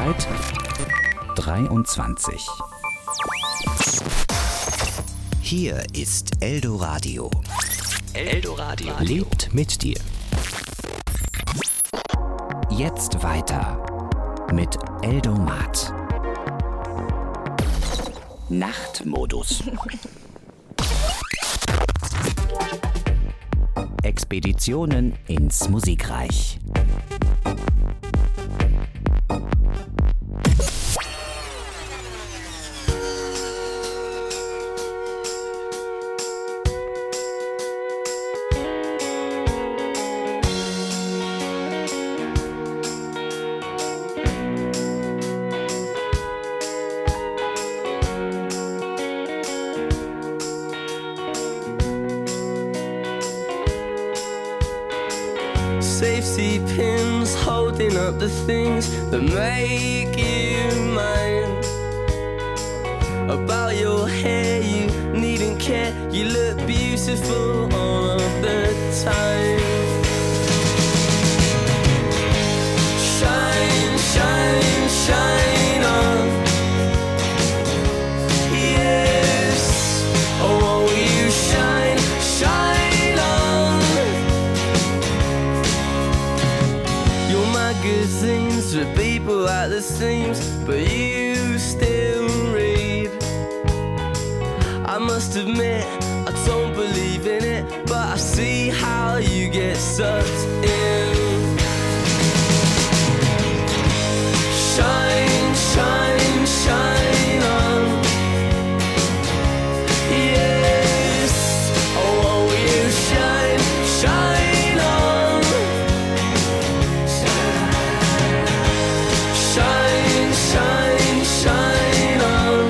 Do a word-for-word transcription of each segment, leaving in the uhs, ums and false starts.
Zeit dreiundzwanzig. Hier ist Eldoradio. Eldoradio Lebt mit dir. Jetzt weiter mit Eldomat. Nachtmodus. Expeditionen ins Musikreich. Safety pins holding up the things that make you mine. About your hair, you needn't care. You look beautiful all of the time. Shine, shine, shine on. Yes, oh, won't you shine, shine on. Your magazines with people at the seams, but you still read. I must admit, I don't believe in it, but I see how you get sucked in. Shine, shine, shine on. Yes, oh, won't you shine, shine on. Shine, shine, shine on.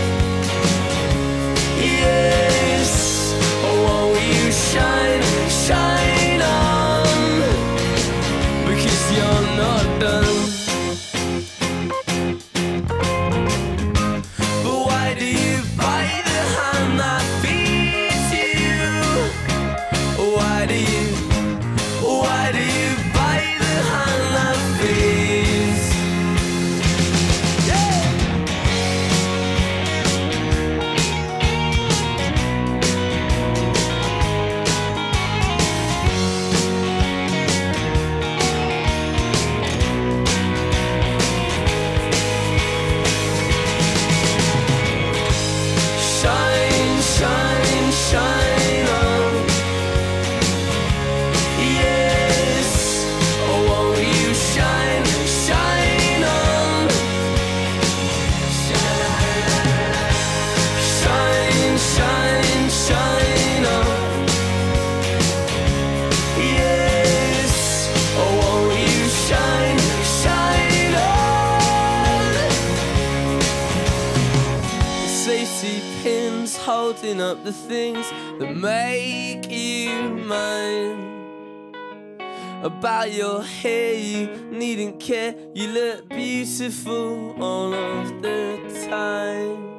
Yes, oh, won't you shine, shine on. Because you're not done. But why do you bite the hand that feeds you? Why do you, why do you bite the hand that feeds? Yeah. Shine, shine, shine on. Yes, oh, won't you shine, shine on. Shine, shine, shine on. Yes, oh, won't you shine, shine on. Safety pins holding up the things that make you mine. About your hair, you needn't care. You look beautiful all of the time.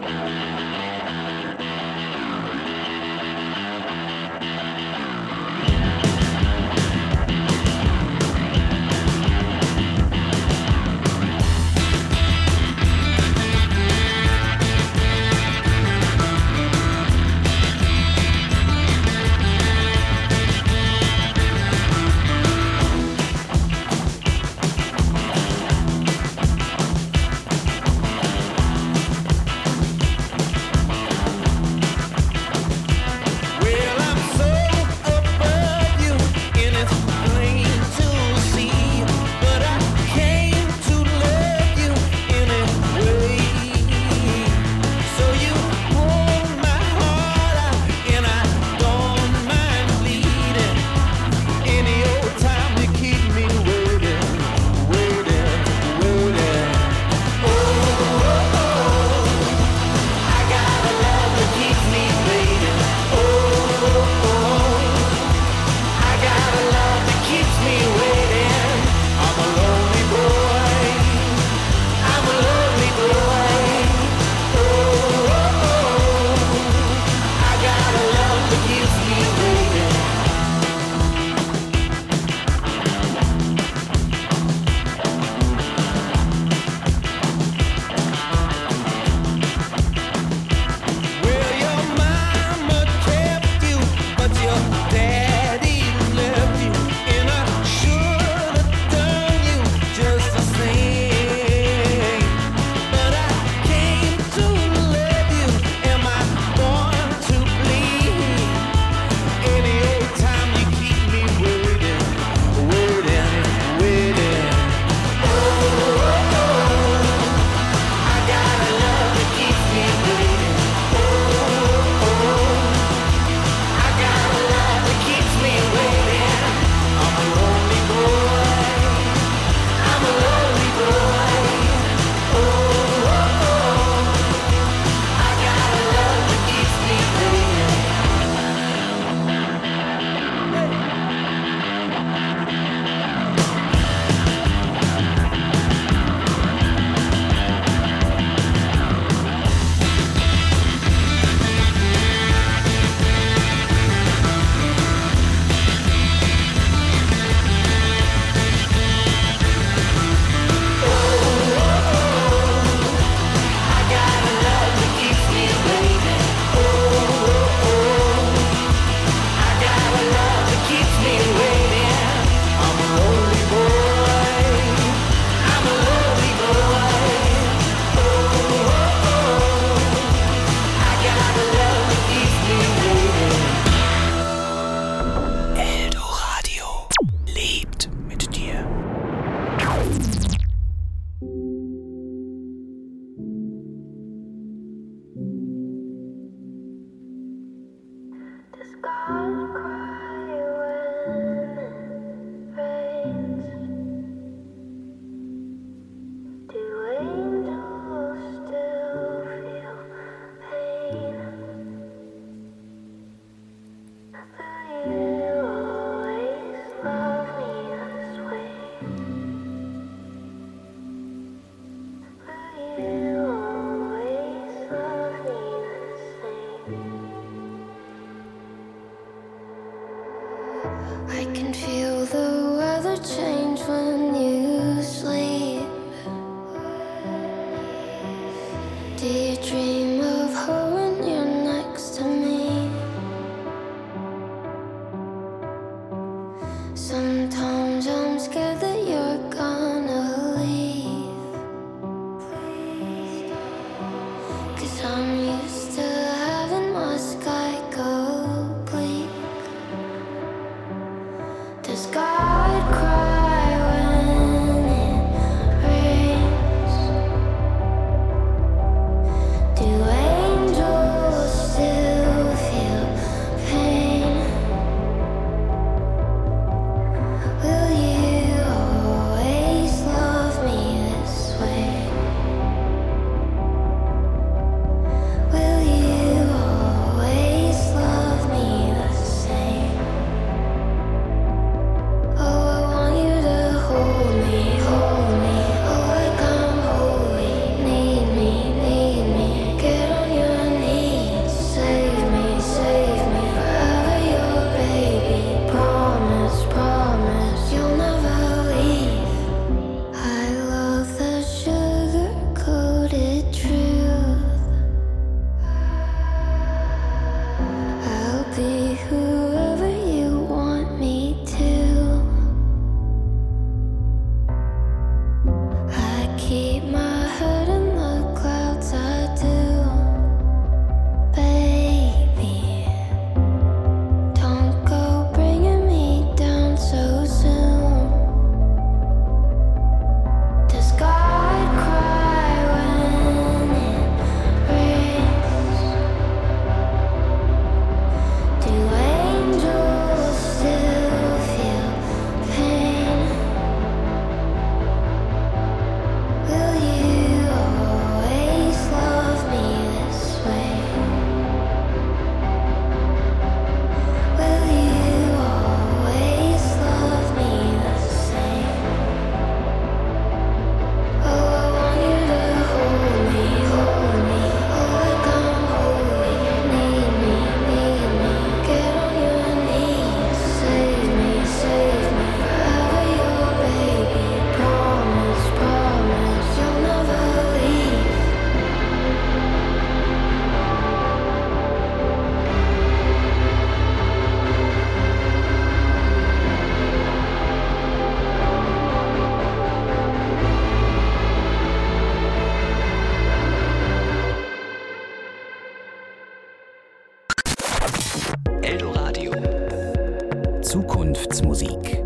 Zukunftsmusik.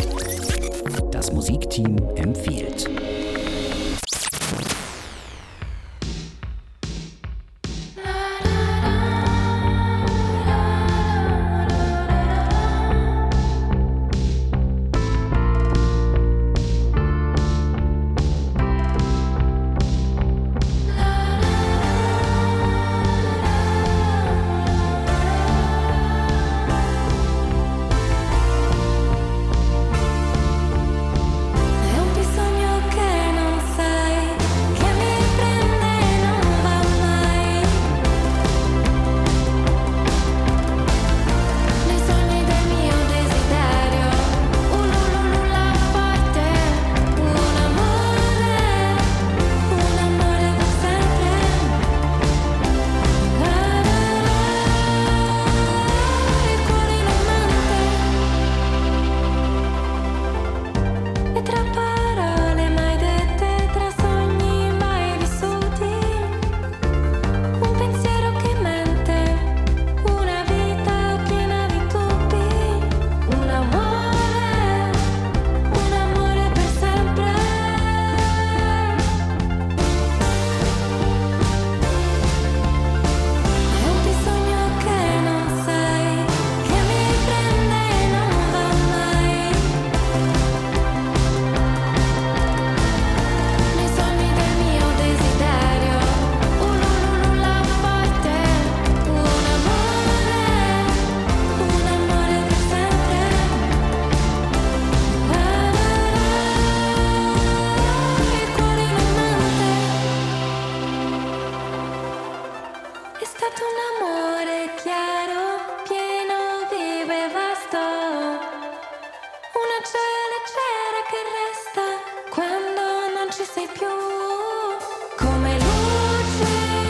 Das Musikteam empfiehlt. Quando non ci sei più, come luce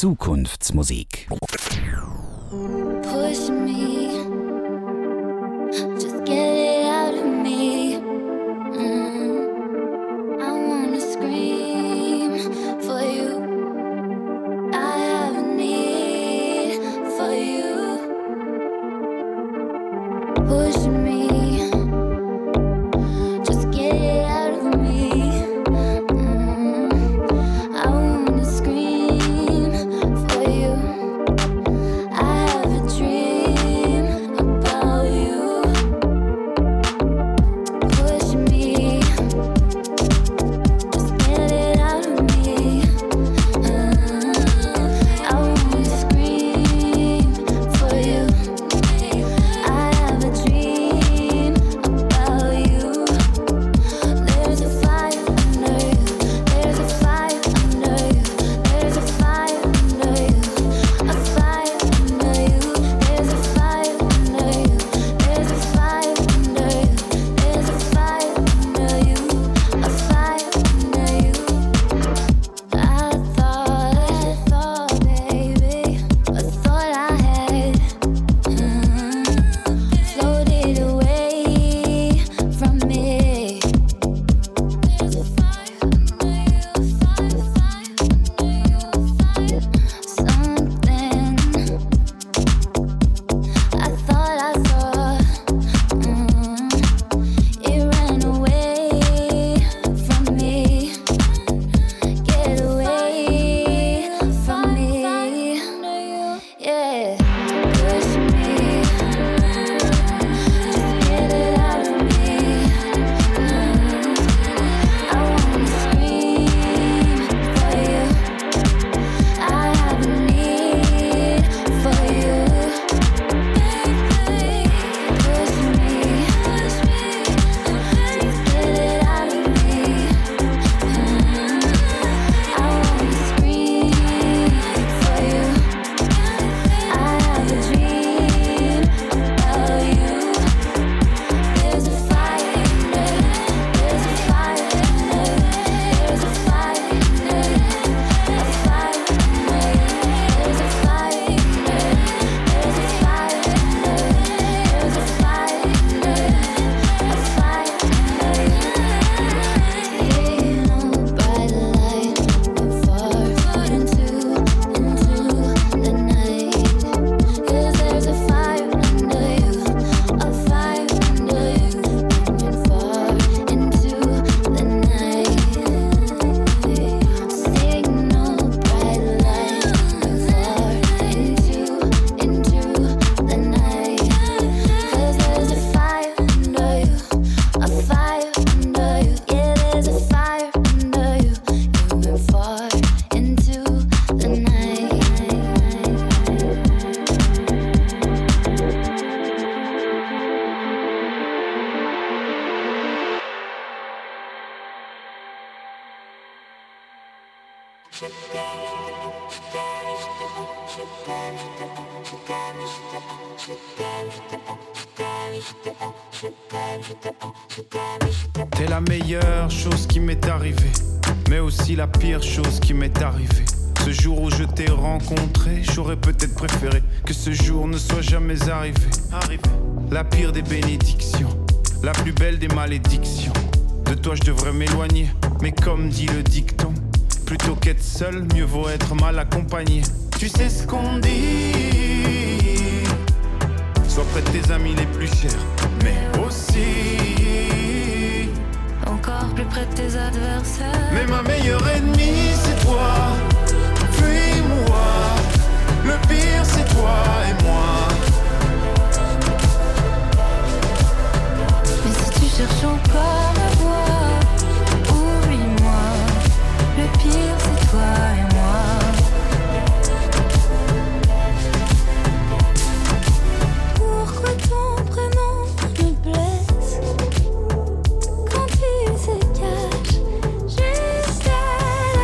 Zukunftsmusik. Push me, just get it out of me. Mm. I wanna scream for you. I have a need for you. Push me, just get it out of me. Mm. I wanna scream for you. I have a dream about you. Push me, just get it out of me. Uh, I wanna scream for you. I have a dream about you. There's a fire under you. There's a fire under you. There's a fire under you. A fire under you. There's a fire under you. There's a fire under you. There's a fire under you. A fire under you. I thought, I thought, baby, I thought I had mm, floated away from me. There's a fire under you, fire, fire under you, fire. Something I thought I saw, mm, it ran away from me. Get away from me, yeah. Push me, just get it out of me. Mm. I wanna scream for you. I have a need for you. Push me, just get it out of me. Mm. I wanna scream for you. I have a dream about you. There's a fire under you. There's a fire under you. There's a fire under you. A fire under you. There's a fire under you. There's a fire under you. There's a fire under you. A fire under you. See no bright light far into into the night. 'Cause there's a fire under you, a fire under you, and far into the night. See no bright light far into into the night. 'Cause there's a fire under you, a fire under you. Yeah, there's a fire under you, and far into the night. T'es la meilleure chose qui m'est arrivée, mais aussi la pire chose qui m'est arrivée. Ce jour où je t'ai rencontré, j'aurais peut-être préféré que ce jour ne soit jamais arrivé. Arrivé. La pire des bénédictions, la plus belle des malédictions. De toi je devrais m'éloigner, mais comme dit le dicton, plutôt qu'être seul, mieux vaut être mal accompagné. Tu sais ce qu'on dit, sois près de tes amis les plus chers, mais aussi Encore plus près de tes adversaires. mais ma meilleure ennemie c'est toi, puis moi. Le pire c'est toi et moi. Mais si tu cherches encore ma voix, oublie-moi. Le pire c'est toi et moi. Pourquoi ton prénom me blesse quand tu se caches juste là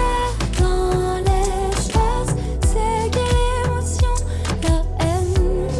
dans l'espace? C'est quelle émotion, la haine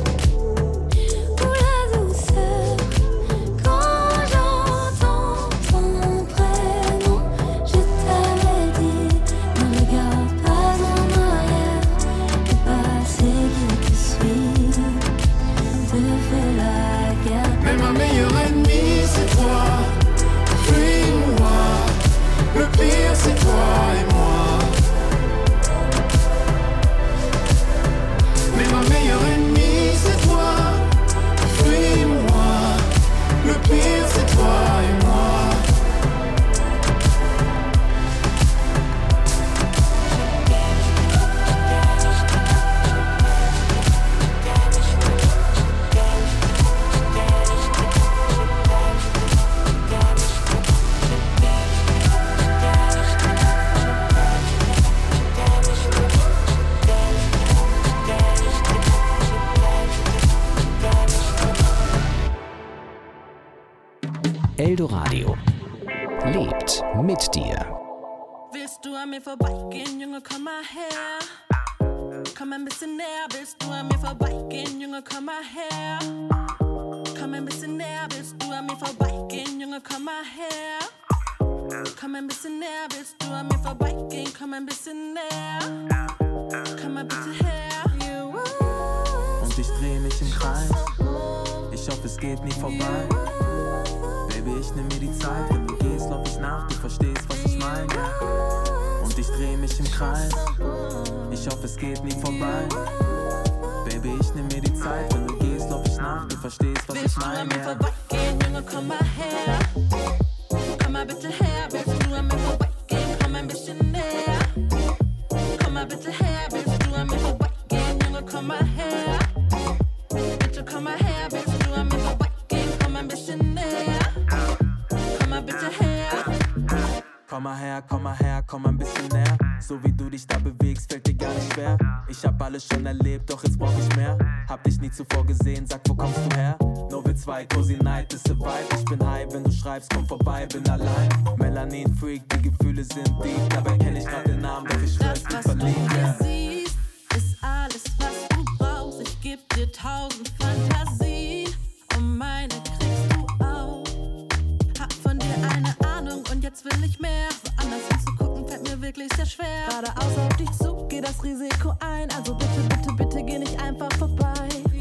Eldoradio. Lebt mit dir. Willst du an mir vorbeigehen, Junge, komm mal her. Komm ein bisschen näher, willst du an mir vorbeigehen, Junge, komm mal her. Komm ein bisschen näher, willst du an mir vorbeigehen, Junge, komm mal her. Komm ein bisschen näher, willst du an mir vorbeigehen, komm ein bisschen näher. Komm mal bitte her. Und ich dreh mich im Kreis, ich hoffe es geht nie vorbei. Baby, ich nehm mir die Zeit, wenn du gehst, lauf ich nach, du verstehst, was ich mein, yeah. Und ich dreh mich im Kreis, ich hoffe es geht nie vorbei. Baby, ich nehm mir die Zeit, wenn du gehst, lauf ich nach, du verstehst, was willst ich mein, yeah. Willst du an mir yeah. vorbeigehen, Junge, komm mal her. Komm mal bitte her, willst du an mir vorbeigehen, komm ein bisschen näher. Komm mal bitte her, willst du an mir vorbeigehen, Junge, komm mal her. Bitte komm mal her, willst du an mir vorbeigehen, komm ein bisschen näher. Komm mal bitte her. Komm mal her, komm mal her, komm ein bisschen näher. So wie du dich da bewegst, fällt dir gar nicht schwer. Ich hab alles schon erlebt, doch jetzt brauch ich mehr. Hab dich nie zuvor gesehen, sag, wo kommst du her? No, wir zwei, cozy night, ist a vibe. Ich bin high, wenn du schreibst, komm vorbei, bin allein. Melanin Freak, die Gefühle sind deep. Dabei kenn ich grad den Namen, doch ich schwör's, bin verliebt, ja. yeah. Siehst, ist alles, was du brauchst. Ich geb dir tausend Fantasien und meine kriegst du auch. Hab von dir eine Ahnung und jetzt will ich mehr. Woanders hinzugucken fällt mir wirklich sehr schwer. Geradeaus auf dich zu, geh das Risiko ein. Also bitte, bitte, bitte geh nicht einfach vorbei.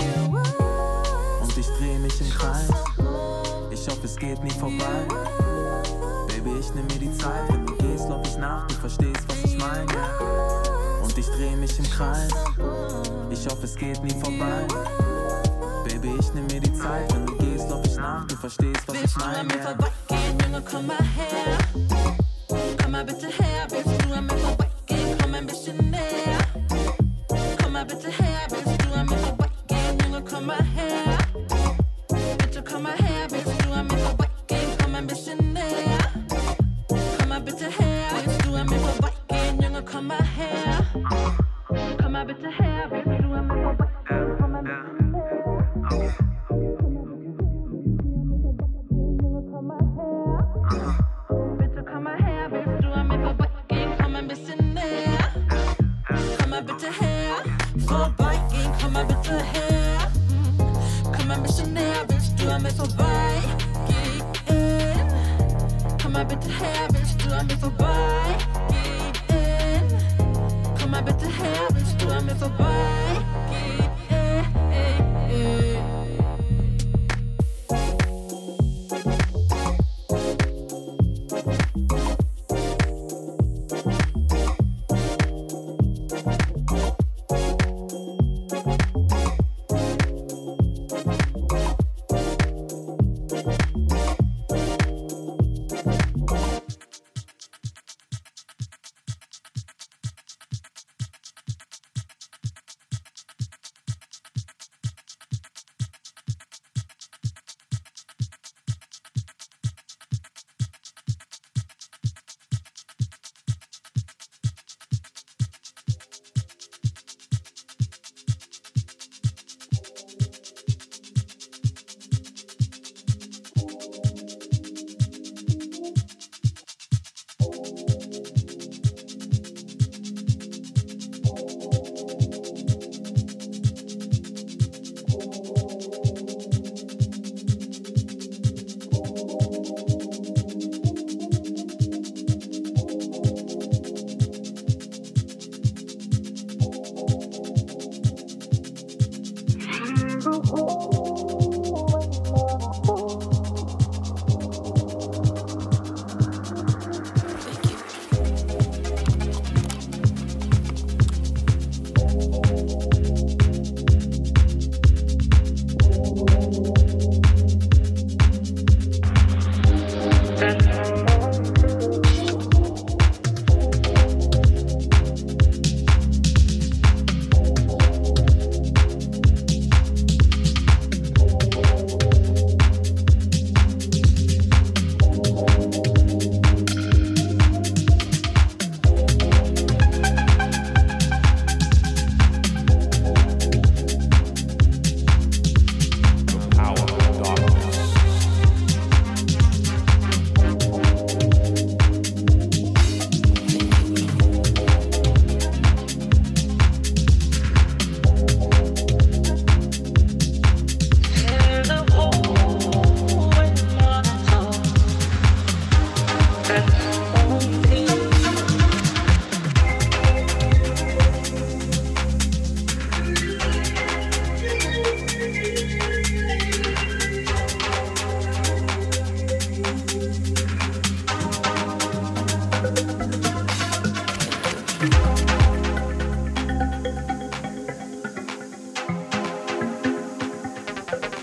Und ich dreh mich im Kreis, ich hoffe es geht nie vorbei. Baby, ich nehm mir die Zeit, wenn du gehst, lauf ich nach, du verstehst, was ich mein, yeah. Und ich dreh mich im Kreis, ich hoffe es geht nie vorbei. Baby, ich nehm mir die Zeit, wenn du gehst, lauf ich nach, du verstehst, was willst ich mein, yeah. Willst du an mir yeah. vorbeigehen, Junge, komm mal her. Komm mal bitte her, willst du an mir vorbeigehen, komm ein bisschen näher. Komm mal bitte her, willst du an mir vorbeigehen, Junge, komm mal her. Bitte komm mal her, willst du an mir vorbeigehen, komm ein bisschen näher. Komm mal bitte her, willst du an mir vorbeigehen, Junge, komm mal her. Komm mal bitte her, willst du an mir vorbeigehen, komm ein bisschen näher. Bitte komm mal her, willst du an mir vorbeigehen, komm ein bisschen näher. Komm mal bitte her, vorbeigehen, komm mal bitte her. Komm ein bisschen näher, willst du an mir vorbeigehen. Komm mal bitte her, willst du an mir vorbeigehen. Komm mal bitte her, willst du an mir vorbeigehen.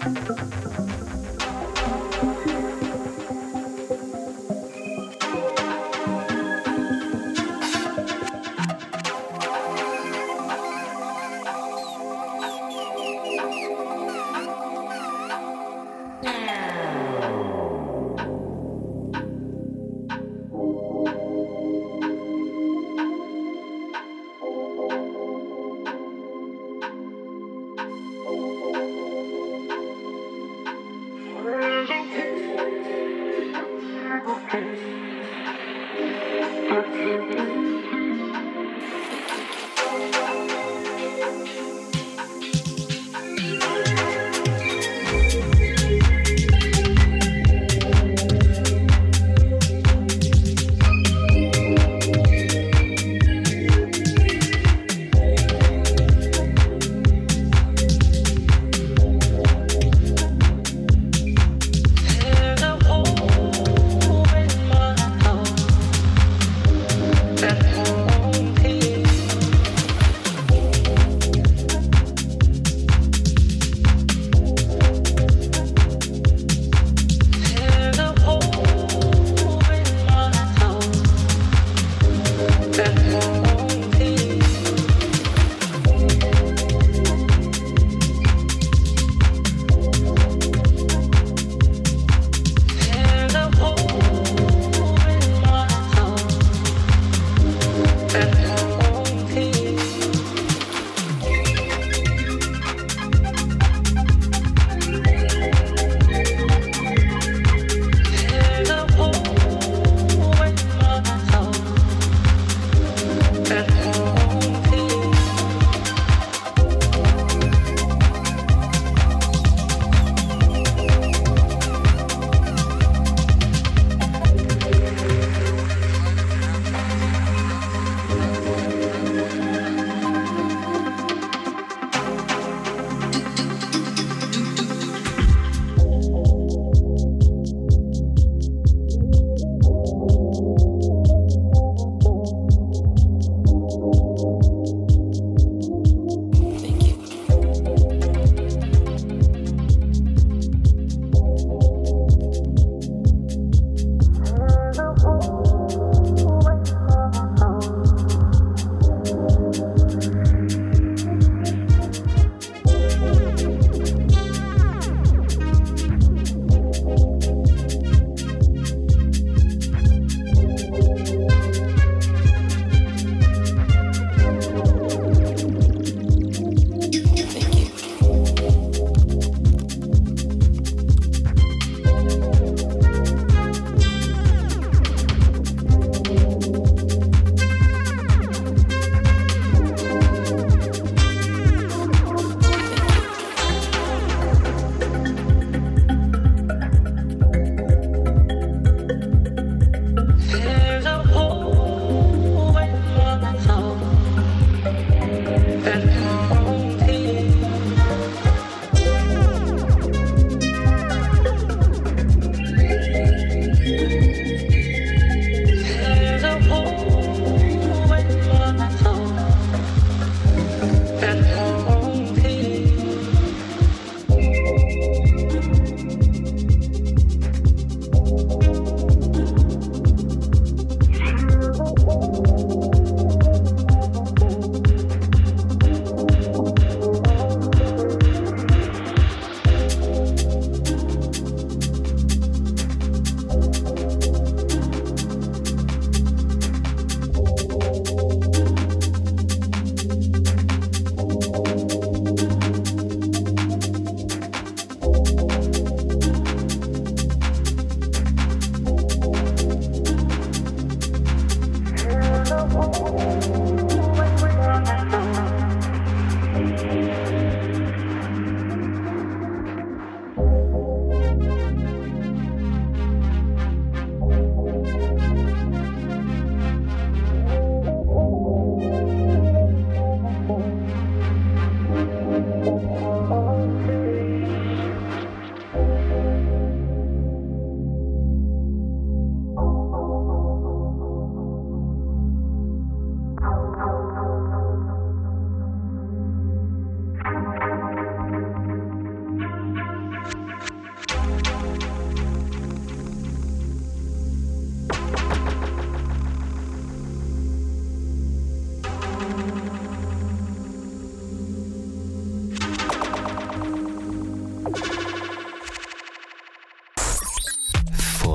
That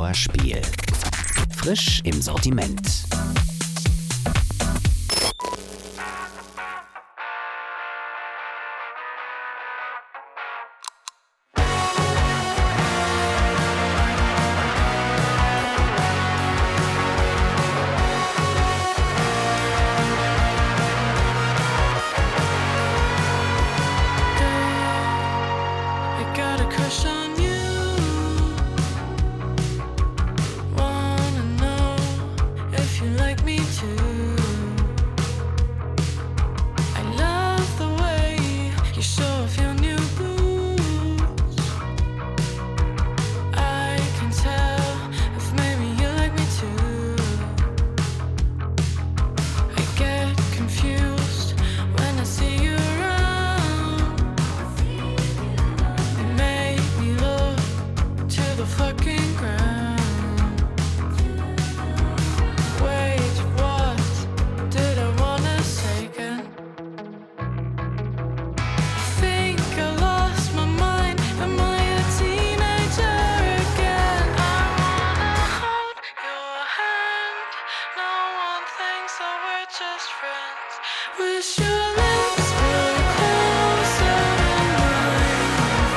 Vorspiel. Frisch im Sortiment. I got a crush on you. Wanna know if you like me too. I love the way you show off your new boots. I can tell if maybe you like me too. I get confused when I see you around. You make me look to the fucking ground. Wait, what did I wanna say again? I think I lost my mind. Am I a teenager again? I wanna hold your hand. No one thinks that we're just friends. Wish your lips were closer than mine.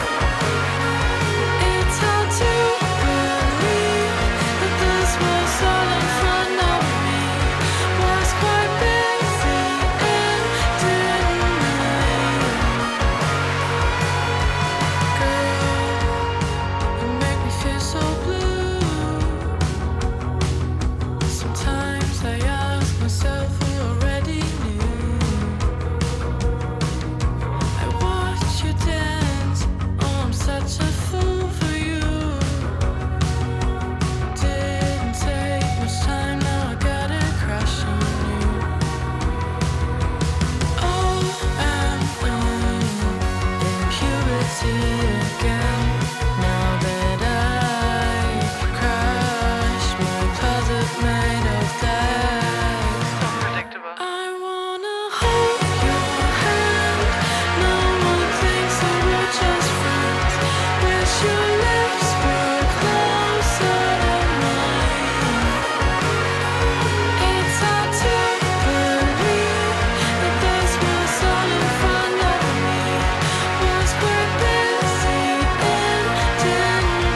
It's hard to believe that this was all in front of me. Was quite busy and didn't Girl, you make me feel so blue. Sometimes I ask myself who already knew. I watch you dance. Oh, I'm such a fool for you. Didn't take much time. Now I got a crush on you. Oh, I'm in puberty again. Now that I crashed my closet made of glass. I wanna hold your hand. No one thinks that we're just friends. Wish your lips were closer than mine. It's hard to believe that this was all in front of me. Was quite busy and didn't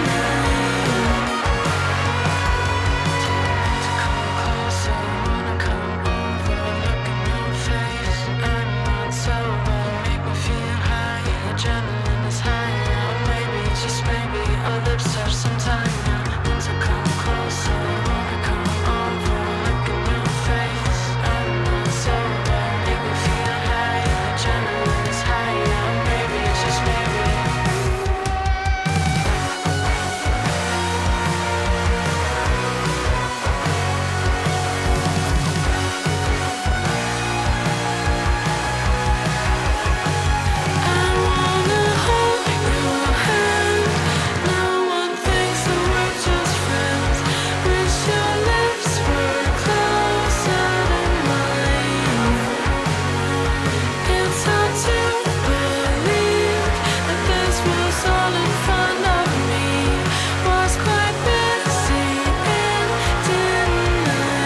To come closer, wanna come over, look in your face. I'm not sober, make me feel high. Adrenaline is high now, maybe, just maybe our lips touch sometime now. Want to come closer, wanna come over, look in your face. I'm not sober, make me feel high. Adrenaline is high now, maybe, just maybe. I wanna hold your hand. No one thinks that we're just friends. Wish your lips were closer than mine. It's hard to believe that this was all in front of me. Was quite busy and didn't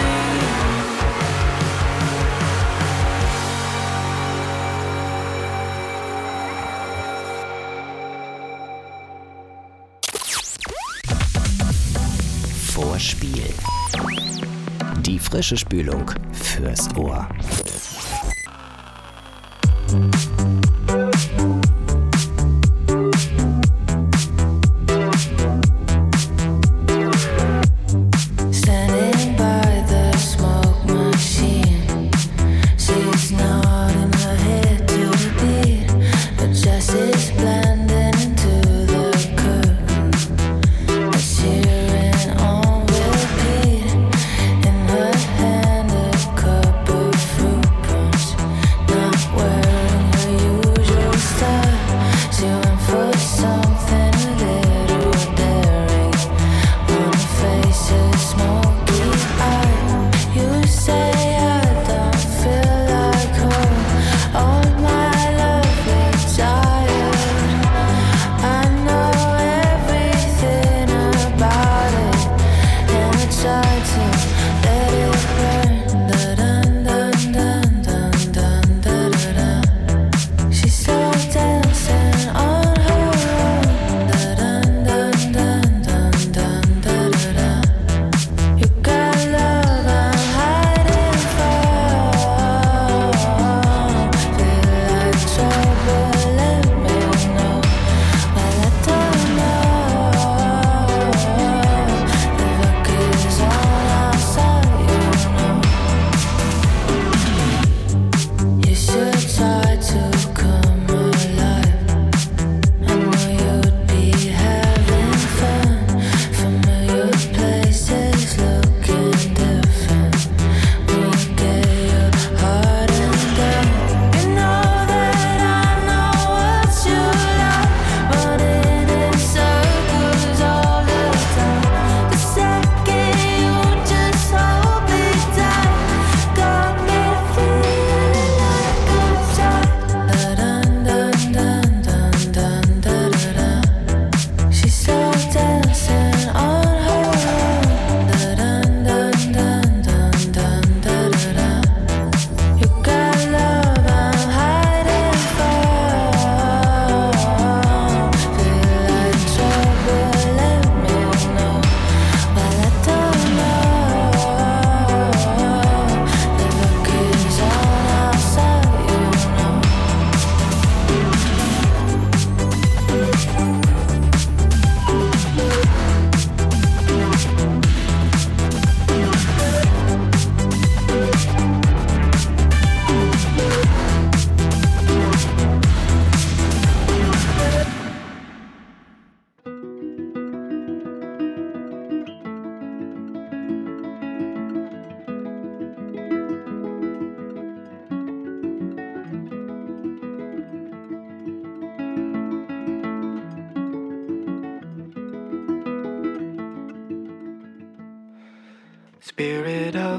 Vorspiel. Die frische Spülung fürs Ohr. Standing by the smoke machine, she's nodding her head to the beat. The Jessie's blending into the curtain, cheering on repeat. In her hand a cup of fruit.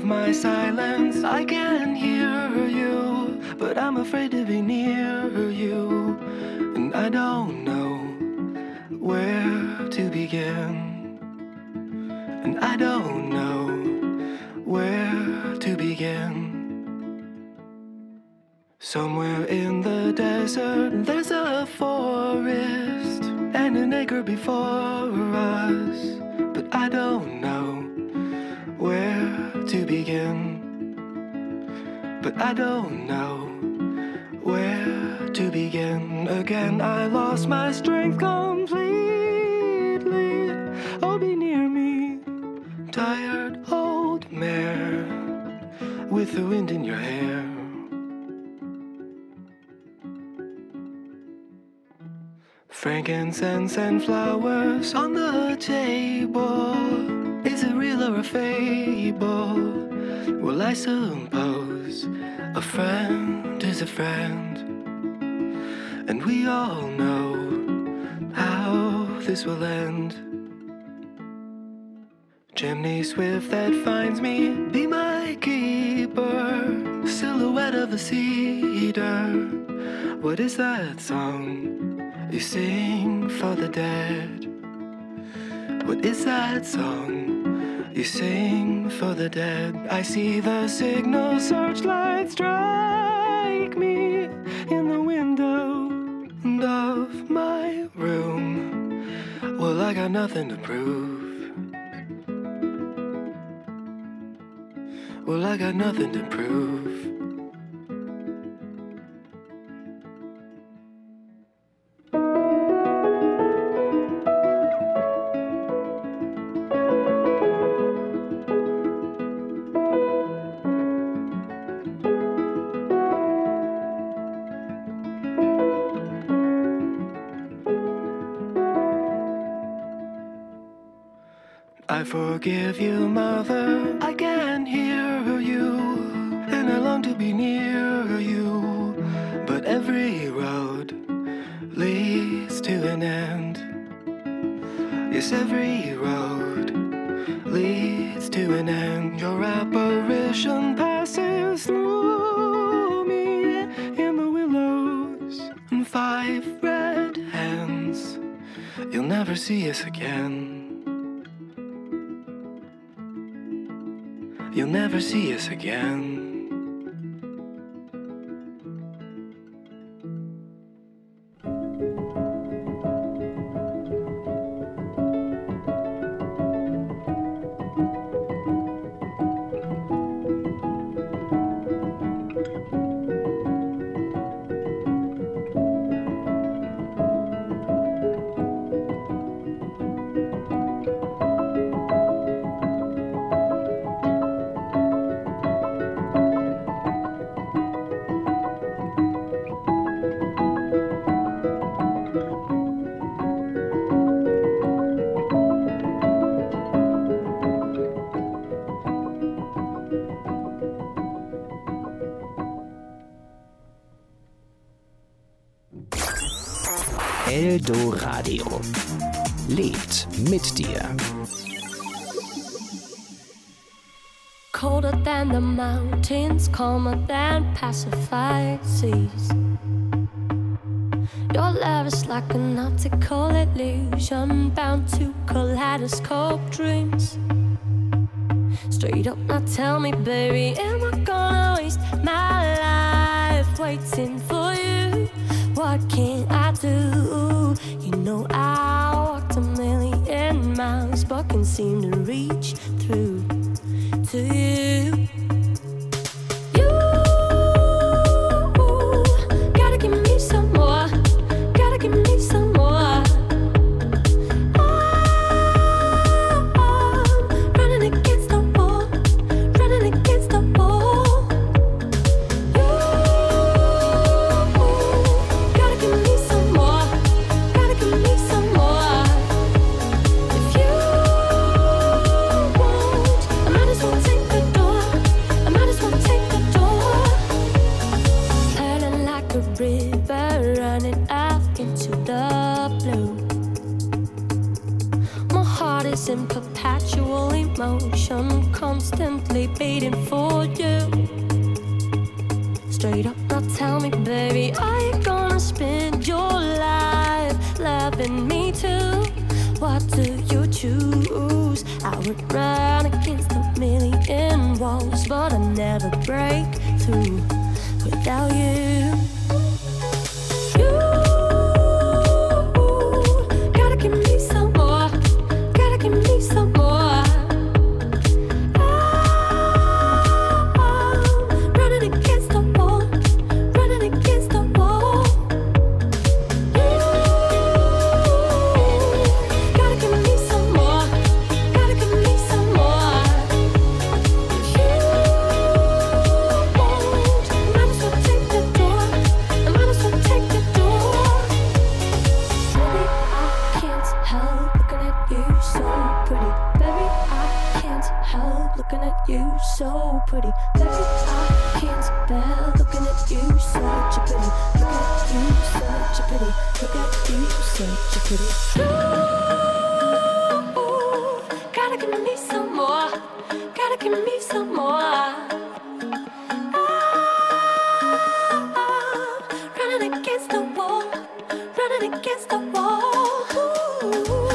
of my silence. I can hear you, but I'm afraid to be near you. And I don't know where to begin. And I don't know where to begin. Somewhere in the desert, there's a forest and an acre before us. But I don't know where to begin. But I don't know where to begin. Again, I lost my strength completely. Oh, be near me, tired old mare with the wind in your hair. Frankincense and flowers on the table. Is it real or a fable? Well, I suppose a friend is a friend, and we all know how this will end. Chimney swift that finds me, be my keeper. Silhouette of the cedar. What is that song you sing for the dead? What is that song you sing for the dead? I see the signal searchlight strike me in the window of my room. Well, I got nothing to prove. Well, I got nothing to prove. I forgive you, mother, I can hear you, and I long to be near you. But every road leads to an end. Yes, every road leads to an end. Your apparition passes through me in the willows and five red hands. You'll never see us again. You'll never see us again. Eldoradio lebt mit dir. Colder than the mountains, calmer than pacified seas. Your love is like an optical illusion, bound to kaleidoscope dreams. Straight up now tell me, baby, am I gonna waste my life waiting for you? What can I do? You know I walked a million miles, but can seem to reach through to you. You gotta give me some more, gotta give me some more. I'm running against the wall, running against the wall. You gotta give me some more, gotta give me some more. If you won't, I might as well take the door, I might as well take the door. Turning like a river, running out into the blue. My heart is in perpetual motion, constantly beating for you. Straight up, now tell me, baby, are you gonna spend your life loving me too? What do you choose? I would run against a million walls, but I never break through without you. You gotta give me some more, gotta give me some more. I'm running against the wall, running against the wall. You gotta give me some more, gotta give me some more. If you won't, might as well take the door, I might as well take the door. Baby, I can't help looking at you so pretty. Baby, I can't help looking at you so pretty. Baby, I can't bear looking at you such a pity. Look at you, such a pity. Look at you, such a pity. Ooh, gotta give me some more, gotta give me some more. I'm running against the wall, running against the wall. Ooh,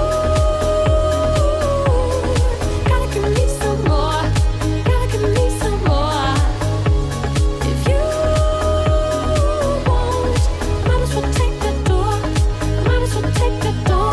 gotta give me some more, gotta give me some more. If you won't, might as well take the door, might as well take the door.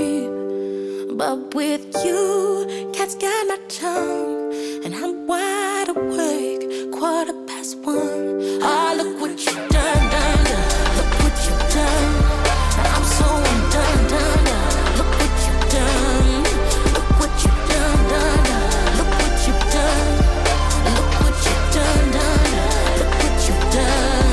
sleep. But with you, cats got my tongue, and I'm wide awake, quarter past one. Oh, look what you done, done, done. Look what you done. Now I'm so undone, done, done. Look what you done. Look what you done, done, done. Look what you done. Look what you done, done, done. Look what you done.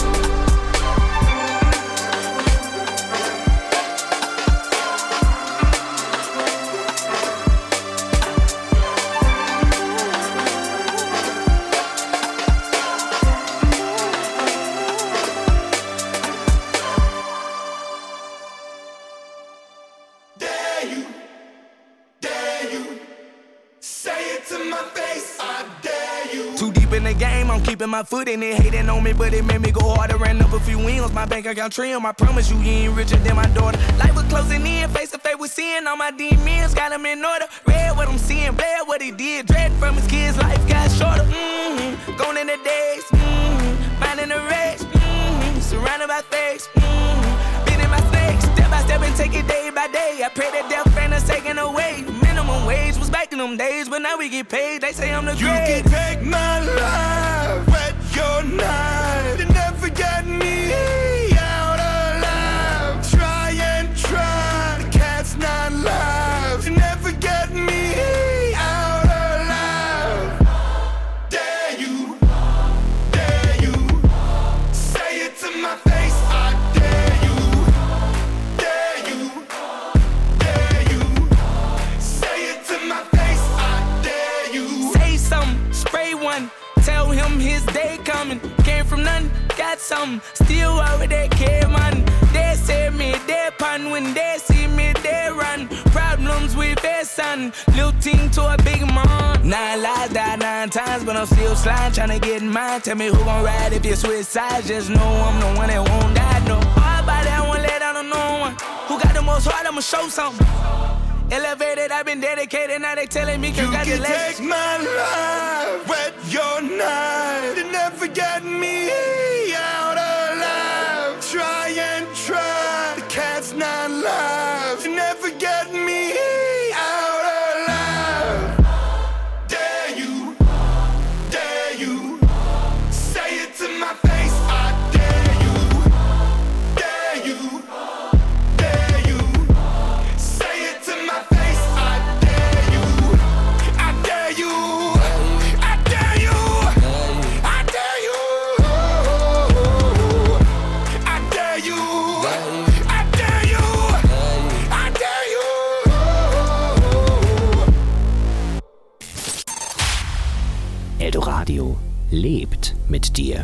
I'm keeping my foot in it, hating on me, but it made me go harder. Ran up a few wins, my bank account trim. I promise you, you ain't richer than my daughter. Life was closing in, face to face with sin. All my demons got them in order. Read what I'm seeing, bled what he did. Dread from his kids, life got shorter. Mm-hmm. Gone in the days, mm-hmm. Minding the race, mm-hmm. Surrounded by fakes, mm-hmm. Beating my snakes, step by step and take it day by day. I pray that death ain't us taken away. Minimum wage was back in them days, but now we get paid. They say I'm the great. You can take my life, wet your knife, and never get me out alive. Try and try, the cat's not live. You never get me out alive. Dare you, dare you, say it to my face. I dare you, dare you, dare you, say it to my face. I dare you. Say something, spray one. Tell him his day coming. Came from nothing, got something. Still over there, care man. They say me, they pun. When they see me, they run. Problems with their son. Little team to a big man. Nine lives, died nine times, but I'm still sliding, trying to get in mine. Tell me who gon' ride if you switch sides. Just know I'm the one that won't die. No, hard body, I won't let down on no one. Who got the most heart, I'ma show something. Elevated, I've been dedicated, now they telling me congratulations. You can take my life, wet your knife, you never get me out alive. Try and try, the cat's not live. You never get me out alive. Dare you, dare you, say it to my face. I dare you, dare you, dare you, say it to my face. I dare you, I dare you, I dare you, I dare you, I dare you, I dare you, I dare you. Eldoradio lebt mit dir.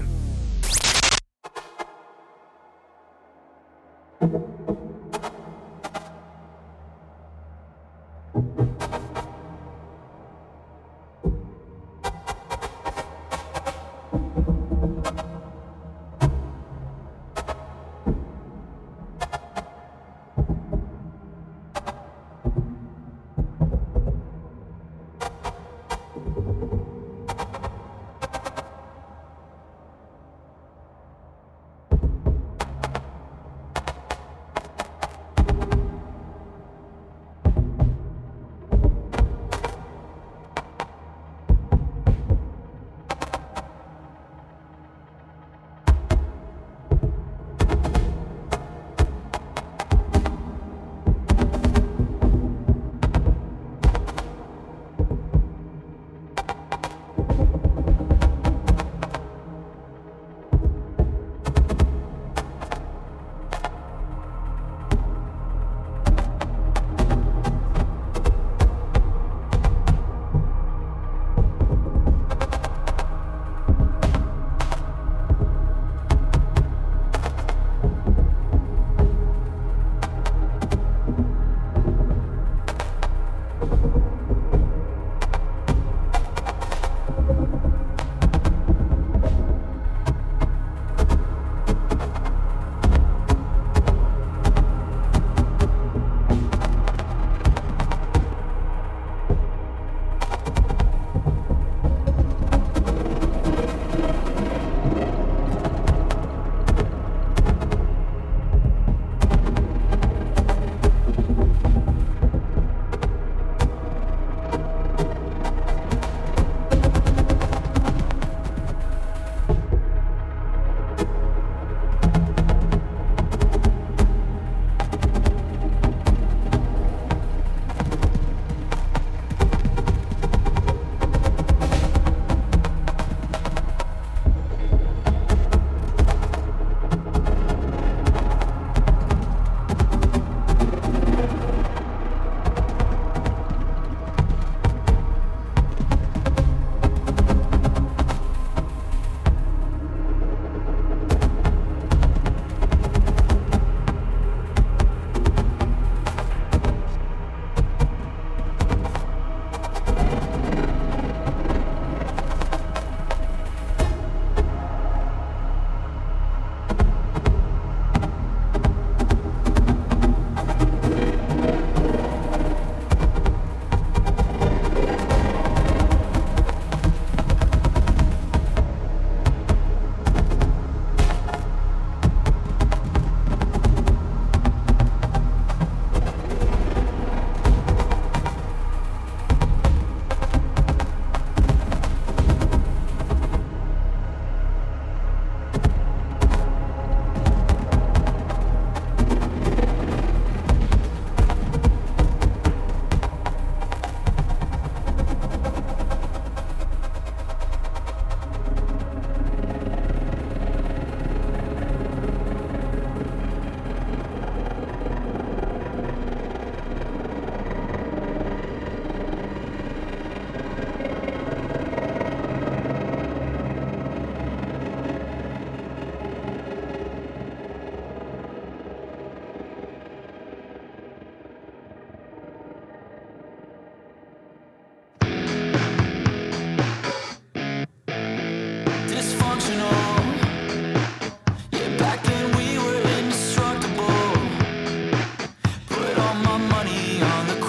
on the